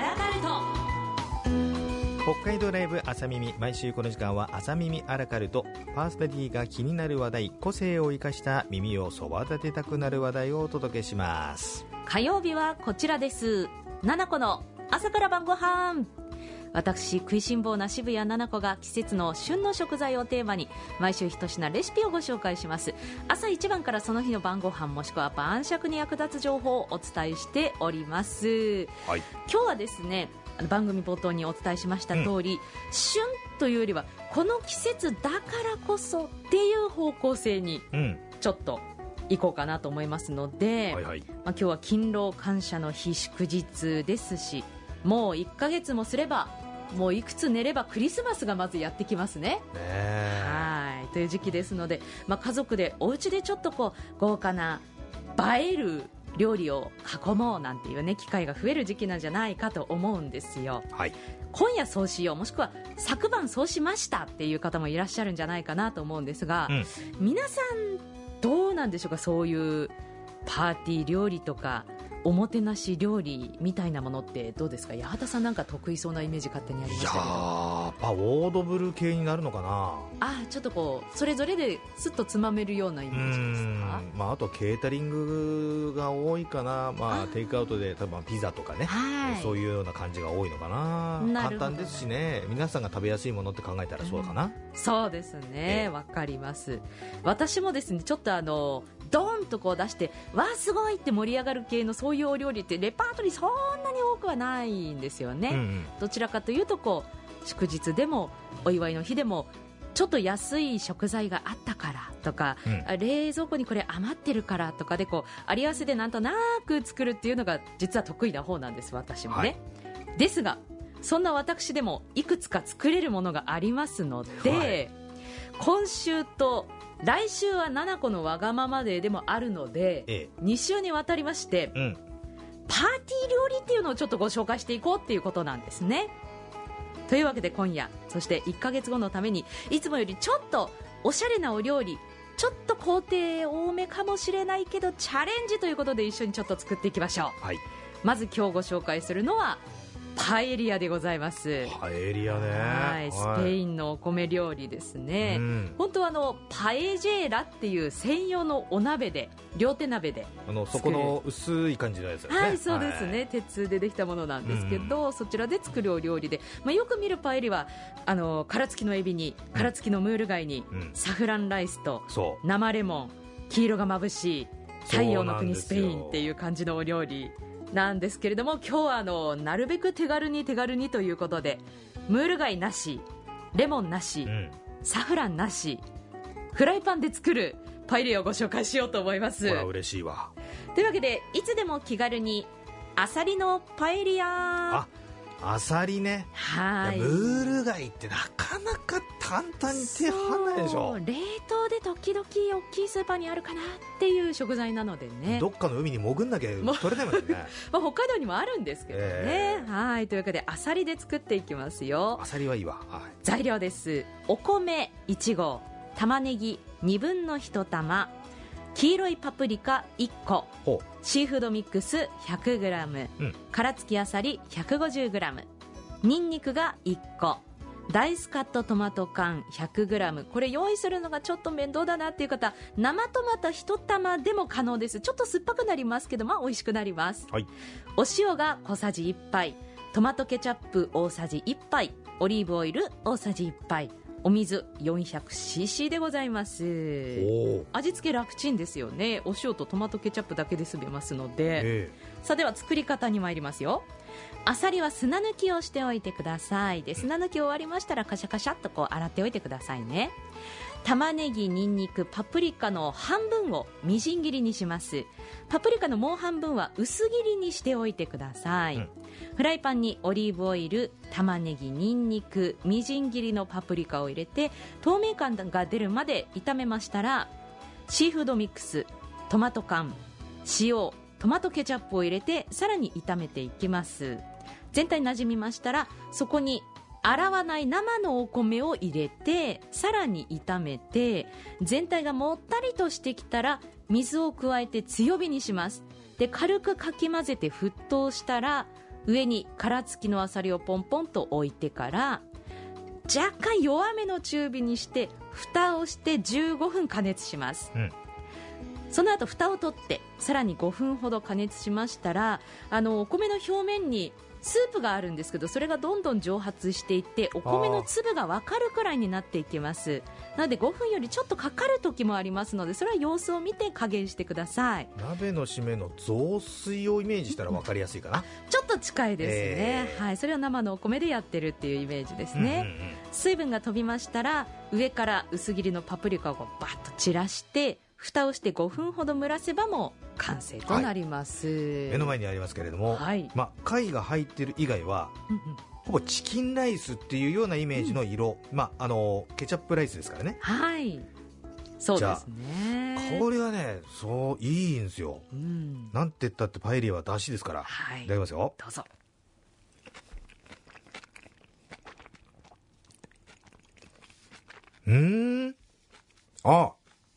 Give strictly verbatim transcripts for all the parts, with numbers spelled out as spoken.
ラカルト。 北海道ライブ朝耳、毎週この時間は朝耳アラカルト。パーソナリティが気になる話題、個性を生かした耳をそば立てたくなる話題をお届けします。 火曜日はこちらです。ななこの朝から晩ご飯。私食いしん坊な渋谷ななこが季節の旬の食材をテーマに毎週一品レシピをご紹介します。朝一番からその日の晩ご飯もしくは晩酌に役立つ情報をお伝えしております、はい、今日はですね、番組冒頭にお伝えしました通り、うん、旬というよりはこの季節だからこそっていう方向性にちょっと行こうかなと思いますので、うんはいはい、まあ、今日は勤労感謝の日祝日ですし、もういっかげつもすればもういくつ寝ればクリスマスがまずやってきますね。ねはいという時期ですので、まあ、家族でお家でちょっとこう豪華な映える料理を囲もうなんていう、ね、機会が増える時期なんじゃないかと思うんですよ、はい、今夜そうしよう、もしくは昨晩そうしましたっていう方もいらっしゃるんじゃないかなと思うんですが、うん、皆さんどうなんでしょうか。そういうパーティー料理とかおもてなし料理みたいなものってどうですか。八幡さんなんか得意そうなイメージ勝手にありましたけど。いやー、 やっぱオードブル系になるのかな。 あ、ちょっとこうそれぞれですっとつまめるようなイメージですか。 うん、まあ、あとケータリングが多いかな、まあ、あテイクアウトで多分ピザとかね、はい、そういうような感じが多いのかな。簡単ですしね、皆さんが食べやすいものって考えたらそうかな、うん、 そうですね、わかります。私もですね、ちょっとあのドーンとこう出してわーすごいって盛り上がる系のそういうお料理ってレパートリーそんなに多くはないんですよね、うんうん、どちらかというとこう祝日でもお祝いの日でもちょっと安い食材があったからとか、うん、冷蔵庫にこれ余ってるからとかでこうあり合わせでなんとなく作るっていうのが実は得意な方なんです、私もね、はい、ですがそんな私でもいくつか作れるものがありますので、はい、今週と来週はななこのわがままデーでもあるので、ええ、に週にわたりまして、うん、パーティー料理っていうのをちょっとご紹介していこうっていうことなんですね。というわけで今夜、そしていっかげつごのためにいつもよりちょっとおしゃれなお料理、ちょっと工程多めかもしれないけどチャレンジということで一緒にちょっと作っていきましょう、はい、まず今日ご紹介するのはパエリアでございます。 パエリアね、 はい、スペインのお米料理ですね、うん、本当はあのパエジェーラっていう専用のお鍋で、両手鍋であのそこの薄い感じのやつですね。 はい、そうですね、はい、鉄でできたものなんですけど、うん、そちらで作るお料理で、まあ、よく見るパエリはあの殻付きのエビに殻付きのムール貝に、うん、サフランライスと生レモン、黄色がまぶしい太陽の国スペインっていう感じのお料理なんですけれども、今日はあのなるべく手軽に手軽にということで、ムール貝なし、レモンなし、うん、サフランなし、フライパンで作るパエリアをご紹介しようと思います。 これは嬉しいわ。 というわけでいつでも気軽にアサリのパエリア。 あ、アサリね。はい、ムール貝ってなかなか簡単に手離ないでしょ。 冷凍で時々大きいスーパーにあるかなっていう食材なのでね、 どっかの海に潜んなきゃ取れないもんねまあ北海道にもあるんですけどね、えー、はいというわけでアサリで作っていきますよ。 アサリはいいわ、はい、材料です。お米いちごう、玉ねぎにぶんのいち玉、黄色いパプリカいっこ、シーフードミックス ひゃくグラム、うん、殻付きアサリ ひゃくごじゅうグラム、 ニンニクがいっこ、ダイスカットトマト缶 ひゃくグラム、 これ用意するのがちょっと面倒だなっていう方、生トマトいち玉でも可能です。ちょっと酸っぱくなりますけど、まあ美味しくなります、はい、お塩が小さじいっぱい、トマトケチャップ大さじいっぱい、オリーブオイル大さじいっぱい、お水 よんひゃくシーシー でございます。味付け楽ちんですよね。お塩とトマトケチャップだけで済めますので、さあでは作り方に参りますよ。アサリは砂抜きをしておいてください。で砂抜き終わりましたらカシャカシャっとこう洗っておいてくださいね。玉ねぎ、ニンニク、パプリカの半分をみじん切りにします。パプリカのもう半分は薄切りにしておいてください、うん、フライパンにオリーブオイル、玉ねぎ、ニンニク、みじん切りのパプリカを入れて透明感が出るまで炒めましたら、シーフードミックス、トマト缶、塩、トマトケチャップを入れてさらに炒めていきます。全体馴染みましたら、そこに洗わない生のお米を入れてさらに炒めて、全体がもったりとしてきたら水を加えて強火にします。で軽くかき混ぜて沸騰したら上に殻付きのあさりをポンポンと置いてから若干弱めの中火にして蓋をしてじゅうごふん加熱します、うん、その後蓋を取ってさらにごふんほど加熱しましたら、あのお米の表面にスープがあるんですけど、それがどんどん蒸発していってお米の粒が分かるくらいになっていきます。なのでごふんよりちょっとかかる時もありますので、それは様子を見て加減してください。 鍋の締めの雑炊をイメージしたら分かりやすいかな。 ちょっと近いですね、 えーはい、それを生のお米でやってるっていうイメージですね、うんうんうん、水分が飛びましたら上から薄切りのパプリカをバッと散らして蓋をしてごふんほど蒸らせばもう完成となります、はい、 目の前にありますけれども、はい、まあ、貝が入ってる以外は、うんうん、ほぼチキンライスっていうようなイメージの色、うん、まあ、あのケチャップライスですからね。 はい、そうですね。 香りはね、そういいんですよ、うん、なんて言ったってパエリアは出汁ですから、はい、いただきますよ。 どうぞ。 うーん、あ、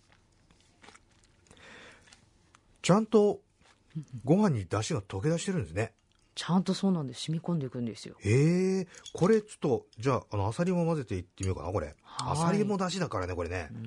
ちゃんとご飯に出汁が溶け出してるんですね。 ちゃんとそうなんです。染み込んでいくんですよ。 へえ、これちょっとじゃあ、あのアサリも混ぜていってみようかな。これアサリも出汁だからね、これね。うん、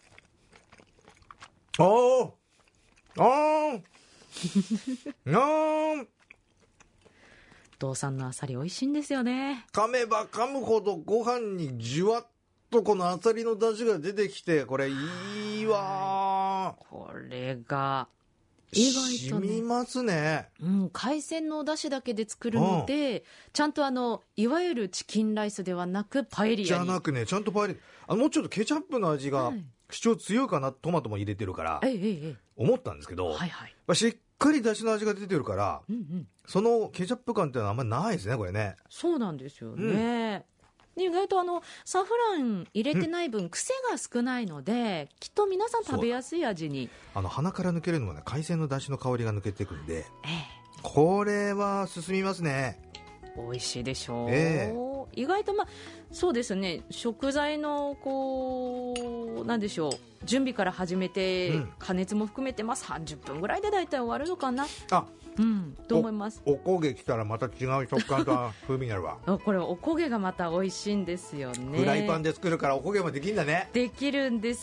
あーあーあー道産のアサリ美味しいんですよね。 噛めば噛むほどご飯にじゅわっとこのアサリの出汁が出てきて、これいいわ。 これが意外とね、 染みますね、 うん、海鮮のお出汁だけで作るので、うん、ちゃんとあのいわゆるチキンライスではなくパエリアにじゃなくね、ちゃんとパエリア、あのもうちょっとケチャップの味が主張強いかな、トマトも入れてるから、ええええ、思ったんですけど、はいはい、まあ、しっかり出汁の味が出てるから、うんうん、そのケチャップ感っていうのはあんまりないですね、これね。 そうなんですよね、うん、意外とあのサフラン入れてない分、うん、癖が少ないのできっと皆さん食べやすい味に。 あの鼻から抜けるのもね、海鮮の出汁の香りが抜けてくるんで、ええ、これは進みますね。 美味しいでしょう、えー、意外とまあそうですね、食材のこうなんでしょう、準備から始めて、うん、加熱も含めて、まあ、さんじゅっぷんぐらいで大体終わるのかな。あ、うん、と思います。 お, おこげきたらまた違う食感と風味になるわこれおこげがまた美味しいんですよね。 フライパンで作るからおこげもできるんだね。 できるんです。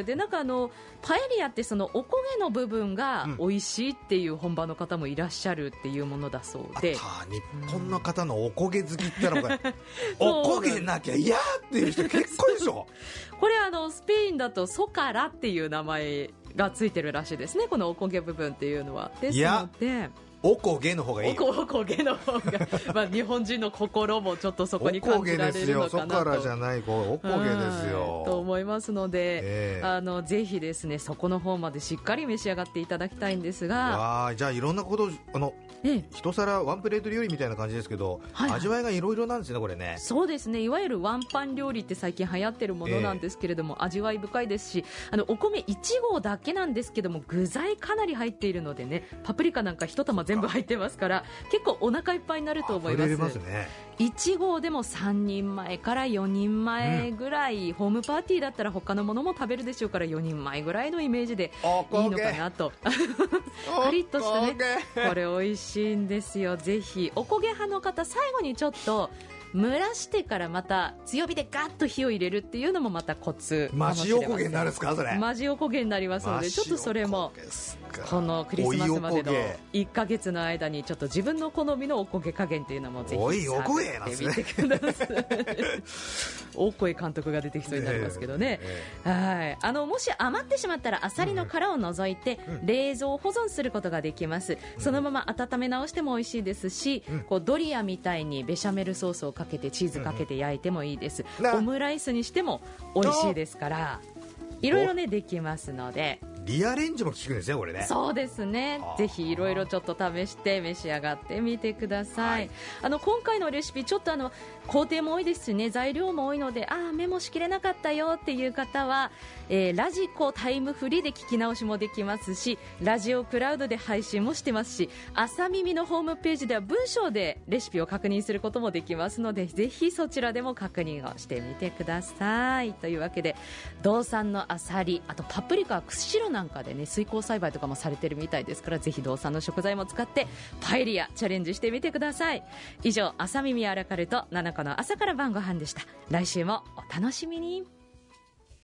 でなんかあのパエリアってそのおこげの部分が美味しいっていう本場の方もいらっしゃるっていうものだそうで、 あった日本の方のおこげ好きってのがおこげなきゃ嫌っていう人結構でしょこれあのスペインだとソカラっていう名前がついてるらしいですね、このおこげ部分っていうのは。ですのでおこげの方がいい。 おこ、おこげの方がまあ日本人の心もちょっとそこに感じられるのかなと。おこげですよ、そこからじゃない、おこげですよと思いますので、えー、あのぜひですねそこの方までしっかり召し上がっていただきたいんですが、 あ、じゃあいろんなことあの、ええ、一皿ワンプレート料理みたいな感じですけど、はいはい、味わいがいろいろなんですね、これね。 そうですね、いわゆるワンパン料理って最近流行ってるものなんですけれども、えー、味わい深いですし、あのお米いち合だけなんですけども具材かなり入っているのでね、パプリカなんか一玉全部入ってますから結構お腹いっぱいになると思います。 ますね、 いち合でもさんにんまえからよにんまえぐらい、うん、ホームパーティーだったら他のものも食べるでしょうからよにんまえぐらいのイメージでいいのかなとカリッとしたね、これ美味しいんですよ。ぜひおこげ派の方、最後にちょっと蒸らしてからまた強火でガッと火を入れるっていうのもまたコツかもしれません。 マジおこげになるんですか、それ。 マジおこげになりますので、ちょっとそれもこのクリスマスまでのいっかげつの間にちょっと自分の好みのおこげ加減っていうのもぜひ探ってみてください。大声監督が出てきそうになりますけどね、はい、あのもし余ってしまったらあさりの殻を除いて冷蔵保存することができます。そのまま温め直しても美味しいですし、こうドリアみたいにベシャメルソースをかけてチーズかけて焼いてもいいです、うん、オムライスにしても美味しいですから、いろいろねできますので、 リアレンジも効くんですね、これね。 そうですね、ぜひいろいろちょっと試して召し上がってみてください、はい、あの今回のレシピちょっとあの工程も多いですしね、材料も多いので、あーメモしきれなかったよっていう方は、えー、ラジコタイムフリーで聞き直しもできますし、ラジオクラウドで配信もしてますし、朝耳のホームページでは文章でレシピを確認することもできますので、ぜひそちらでも確認をしてみてください。というわけで道産のあさり、あとパプリカは釧路のなんかでね水耕栽培とかもされてるみたいですから、ぜひ道産の食材も使ってパエリアチャレンジしてみてください。以上、朝耳アラカルトななこの朝から晩ご飯でした。来週もお楽しみに。